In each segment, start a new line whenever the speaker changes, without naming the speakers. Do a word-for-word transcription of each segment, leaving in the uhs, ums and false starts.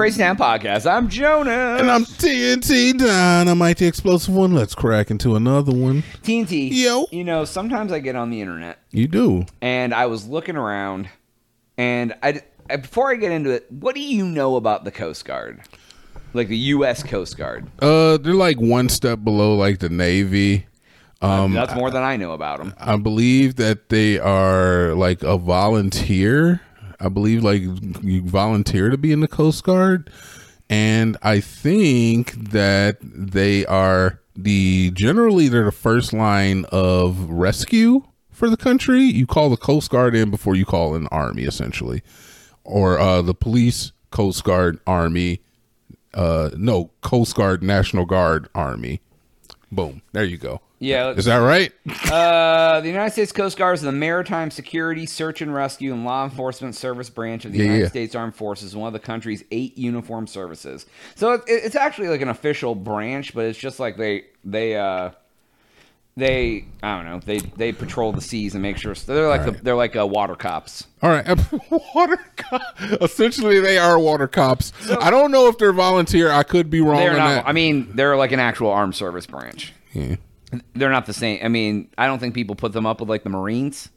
Crazy Town Podcast. I'm Jonas.
And I'm T N T Dynamite, the explosive one. Let's crack into another one.
T N T.
Yo.
You know, sometimes I get on the internet.
You do.
And I was looking around, and I, I before I get into it, what do you know about the Coast Guard? Like the U S Coast Guard?
Uh, they're like one step below like the Navy.
Um, That's more than I know about them.
I believe that they are like a volunteer. I believe like you volunteer to be in the Coast Guard. And I think that they are the, generally they're the first line of rescue for the country. You call the Coast Guard in before you call an army, essentially. Or uh, the police, Coast Guard, Army. Uh, no, Coast Guard, National Guard, Army. Boom. There you go.
Yeah.
Is that right?
uh, the United States Coast Guard is the Maritime Security, Search and Rescue, and Law Enforcement Service branch of the
yeah,
United
yeah.
States Armed Forces, one of the country's eight uniformed services. So it, it's actually like an official branch, but it's just like they they uh, they I don't know they they patrol the seas and make sure so they're like
All
the,
right.
they're like uh, water cops.
All right. Water cop. Essentially, they are water cops. So, I don't know if they're volunteer. I could be wrong
they're
on
not,
that.
I mean, they're like an actual armed service branch.
Yeah.
They're not the same. I mean, I don't think people put them up with like the Marines.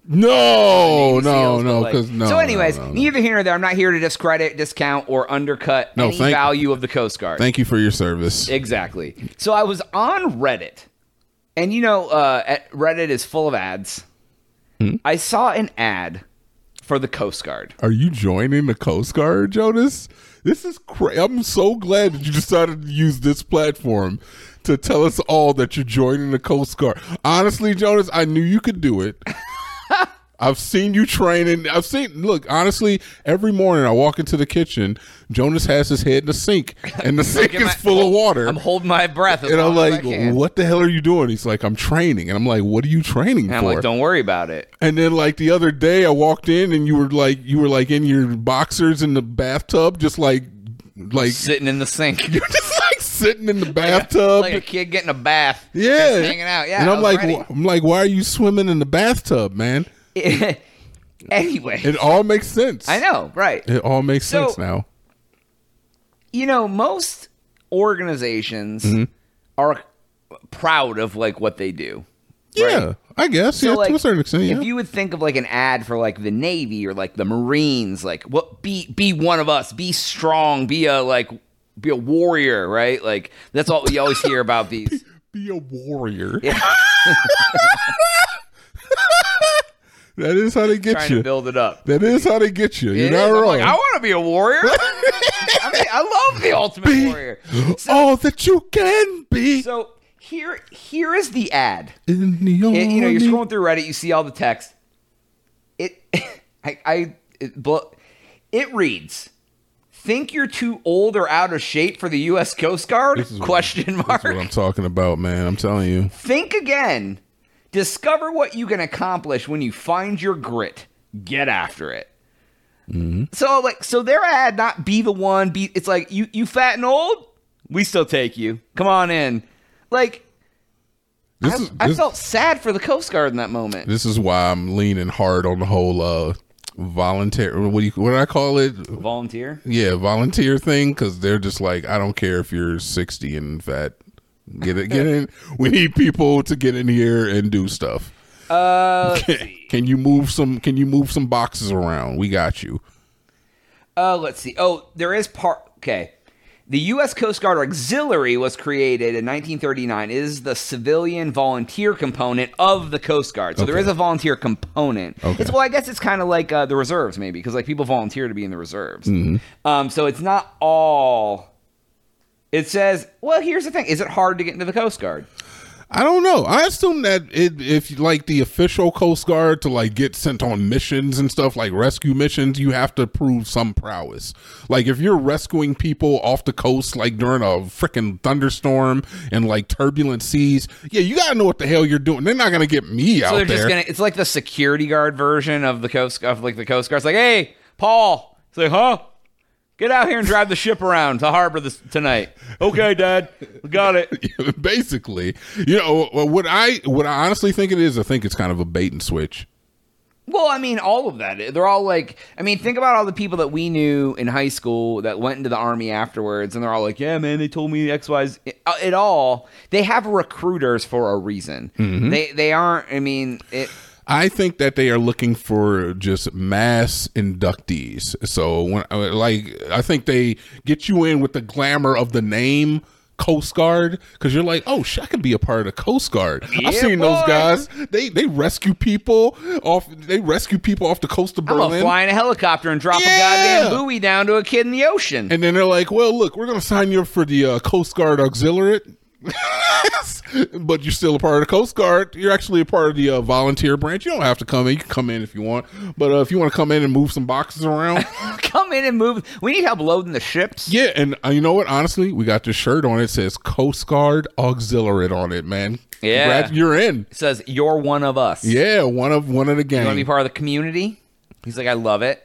No,
Navy
no,
SEALs,
no,
like-
because no.
So, anyways,
no, no, no.
neither here nor there. I'm not here to discredit, discount, or undercut
No,
any
thank-
value of the Coast Guard.
Thank you for your service.
Exactly. So I was on Reddit, and you know, uh, at Reddit is full of ads.
Hmm?
I saw an ad for the Coast Guard.
Are you joining the Coast Guard, Jonas? This is crazy. I'm so glad that you decided to use this platform to tell us all that you're joining the Coast Guard. Honestly, Jonas, I knew you could do it. I've seen you training. I've seen, look, honestly, every morning I walk into the kitchen, Jonas has his head in the sink, and the sink
Look at
is
my-
full of water.
I'm holding my breath as
and I'm
long as
like,
I can.
what the hell are you doing? He's like, I'm training. And I'm like, what are you training
And
for?
I'm like, don't worry about it.
And then like the other day I walked in and you were like, you were like in your boxers in the bathtub, just like, like
Sitting in the sink.
you're just like sitting in the bathtub.
Like a kid getting a bath.
Yeah.
Just hanging out. Yeah.
And
I
I'm
was
like,
ready.
wh- I'm like, why are you swimming in the bathtub, man?
Anyway.
It all makes sense.
I know, right.
It all makes
So-
sense now.
You know, most organizations
Mm-hmm.
are proud of like what they do.
Yeah,
right?
I guess.
So,
yeah,
like,
to a certain extent. Yeah.
if you would think of like an ad for like the Navy or like the Marines, like what be be one of us, be strong, be a like be a warrior, right? Like that's what we always hear about these.
Be a warrior.
Yeah.
That is how they get
Trying
you.
to build it up.
That is how they get you. You're
It
not
is. I'm
wrong.
like, I want to be a warrior. I mean, I love the Ultimate
Be
Warrior. So,
all that you can be
so here, here is the ad.
in the army.
It- you know, you're scrolling through Reddit, you see all the text. It, I, I, it, blo- it reads, "Think you're too old or out of shape for the U S Coast Guard?"
This is what-
Question mark.
That's what I'm talking about, man. I'm telling you.
Think again. Discover what you can accomplish when you find your grit. Get after it.
Mm-hmm.
So, like, so their ad, not be the one. Be it's like you, you fat and old. We still take you. Come on in. Like,
This
I,
is
I
this,
felt sad for the Coast Guard in that moment.
this is why I'm leaning hard on the whole uh volunteer. What do you what do I call it?
Volunteer.
Yeah, volunteer thing, because they're just like, I don't care if you're sixty and fat. Get it, get in. We need people to get in here and do stuff.
Uh, let's
Can,
see.
can you move some? Can you move some boxes around? We got you.
Uh, let's see. Oh, there is part. Okay. The U S Coast Guard Auxiliary was created in nineteen thirty-nine. It is the civilian volunteer component of the Coast Guard. So there
Okay.
is a volunteer component.
Okay.
It's, well, I guess it's kind of like uh, the reserves, maybe, because like people volunteer to be in the reserves.
Mm-hmm.
Um, so it's not all. It says, well, here's the thing. Is it hard to get into the Coast Guard?
I don't know. I assume that it, if like the official Coast Guard to like get sent on missions and stuff like rescue missions, you have to prove some prowess. Like if you're rescuing people off the coast, like during a freaking thunderstorm and like turbulent seas, yeah, you gotta know what the hell you're doing. They're not gonna get me
So
out
they're
there.
just gonna. It's like the security guard version of the Coast of like the Coast Guard. It's like, hey, Paul. It's like, huh? Get out here and drive the ship around to harbor this tonight. Okay, Dad, we got it.
Basically, you know what I what I honestly think it is. I think it's kind of a bait and switch.
Well, I mean, all of that. They're all like, I mean, think about all the people that we knew in high school that went into the Army afterwards, and they're all like, yeah, man, they told me X, Y, Z. It, it all, they have recruiters for a reason. Mm-hmm. They they aren't, I mean, it.
I think that they are looking for just mass inductees. So, when like, I think they get you in with the glamour of the name Coast Guard, because you're like, oh shit, I could be a part of the Coast Guard.
Yeah,
I've seen
boy.
those guys. They they rescue people off. They rescue people off the coast of
I'm
Berlin.
gonna fly in a helicopter and drop
Yeah.
a goddamn buoy down to a kid in the ocean.
And then they're like, well, look, we're gonna sign you up for the uh, Coast Guard Auxiliary. But you're still a part of the Coast Guard. You're actually a part of the uh, volunteer branch. You don't have to come in. You can come in if you want. But uh, if you want to come in and move some boxes around,
Come in and move. We need help loading the ships.
yeah. And uh, you know what? Honestly, we got this shirt on. It says Coast Guard Auxiliary on it, man.
Yeah.
Congrats, you're in.
It says, you're one of us.
Yeah, one of one of the gang.
You want to be part of the community? He's like, I love it.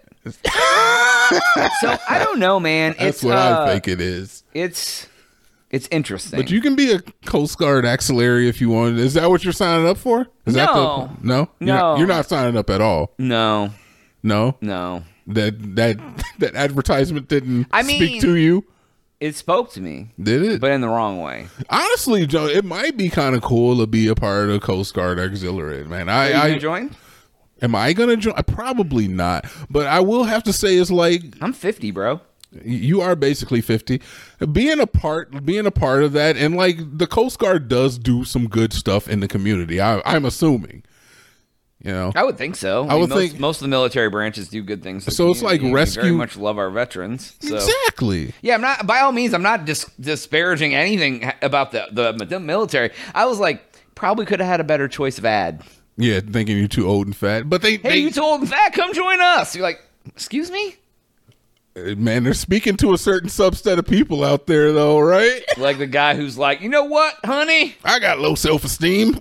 So, I don't know, man.
That's
it's,
what
uh,
I think it is.
It's it's interesting.
But you can be a Coast Guard Auxiliary if you want. Is that what you're signing up for? Is that
No.
the, no, you're
No.
not, you're not signing up at all.
No.
No,
No.
that that that advertisement didn't
I mean-
speak to you,
It spoke to me,
did it?
but in the wrong way.
Honestly, Joe, it might be kind of cool to be a part of Coast Guard Auxiliary, man. I,
Are you
I
gonna join?
am I gonna join? Probably not, but I will have to say it's like
I'm fifty, bro.
you are basically fifty. Being a part, being a part of that, and like the Coast Guard does do some good stuff in the community. I, I'm assuming, you know.
I would think so.
I would
most,
think-
most of the military branches do good things. for the
So it's like
community. We
rescue-
very much love our veterans. So.
Exactly.
Yeah, I'm not. By all means, I'm not dis- disparaging anything about the, the the military. I was like, probably could have had a better choice of ad.
Yeah, thinking you're too old and fat, but they,
Hey,
they
you too old and fat, come join us. You're like, excuse me?
man, they're speaking to a certain subset of people out there, though, right?
Like the guy who's like, you know what, honey?
I got low self esteem.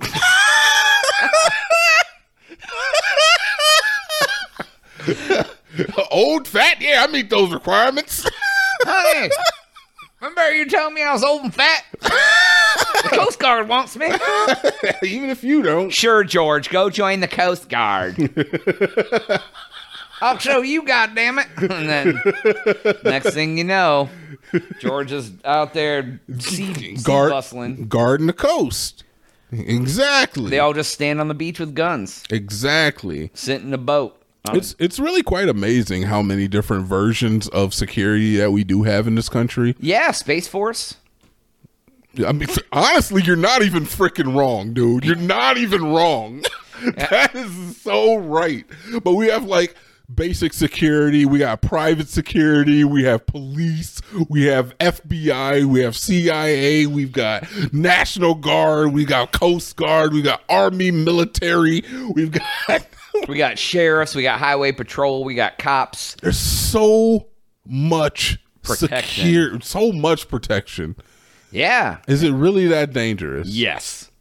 Old, fat, yeah, I meet those requirements.
Honey, remember you telling me I was old and fat? The Coast Guard wants me.
Even if you don't.
Sure, George, go join the Coast Guard. I'll show you, goddammit. And then next thing you know, George is out there sea, sea
Guard,
bustling.
guarding the coast. Exactly.
They all just stand on the beach with guns,
exactly.
sit in a boat. Um,
It's it's really quite amazing how many different versions of security that we do have in this country.
yeah, Space Force.
I mean, honestly, you're not even freaking wrong, dude. You're not even wrong. That is so right. But we have like basic security, we got private security, we have police, we have F B I, we have C I A, we've got National Guard, we got Coast Guard, we got Army, military, we've got
We got sheriffs, we got highway patrol, we got cops.
there's so much
Protection.
secure, so much protection.
Yeah.
Is it really that dangerous?
Yes.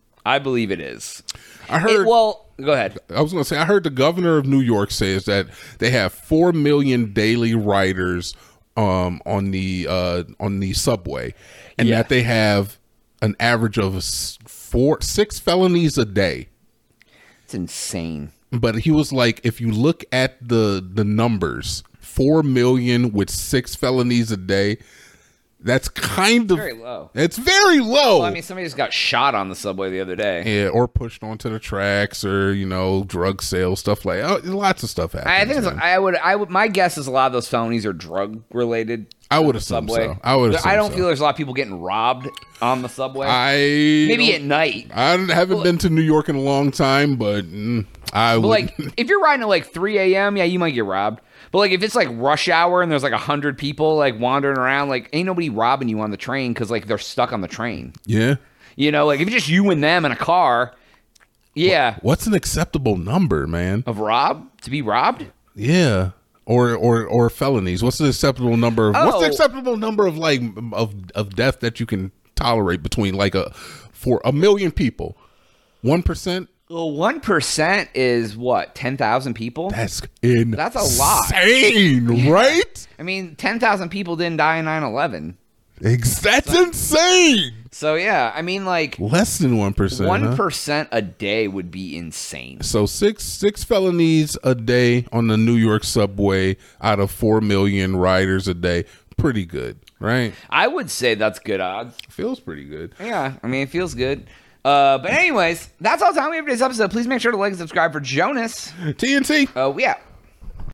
I believe it is.
I heard
It- well, go ahead.
I was going to say, I heard the governor of New York says that they have four million daily riders um, on the uh, on the subway, and
Yeah.
that they have an average of s- four six felonies a day.
It's insane.
But he was like, if you look at the the numbers, four million with six felonies a day, that's kind of
Very low.
It's very low.
Well, I mean, somebody just got shot on the subway the other day.
Yeah, or pushed onto the tracks, or you know, drug sales, stuff like oh, lots of stuff happens.
I think it's,
man.
I would, I would. My guess is a lot of those felonies are drug related.
I would
on the
assume
subway.
so. I would.
I
assume
don't
so.
feel there's a lot of people getting robbed on the subway.
I
Maybe
don't-
at night.
I haven't been to New York in a long time, but mm, I
But
would.
like, if you're riding at like three a.m., yeah, you might get robbed. But like, if it's like rush hour and there's like a hundred people like wandering around, like ain't nobody robbing you on the train because like they're stuck on the train.
yeah.
You know, like if it's just you and them in a car, yeah,
What's an acceptable number, man?
of rob to be robbed.
Yeah. Or or or felonies. What's the acceptable number? Of, What's the
Oh.
acceptable number of like of of death that you can tolerate between like a for a million people? One percent.
Well, one percent is what ten thousand people.
That's insane.
That's a lot.
Insane, right?
I mean, ten thousand people didn't die in nine eleven.
Ex- That's insane.
So yeah, I mean, like
less than one percent.
One percent huh? a day would be insane.
So six six felonies a day on the New York subway out of four million riders a day. Pretty good, right?
I would say that's good odds.
Feels pretty good.
Yeah, I mean, it feels good. Uh, but anyways, that's all the time we have for today's episode. Please make sure to like and subscribe for Jonas.
T N T.
Uh, we out.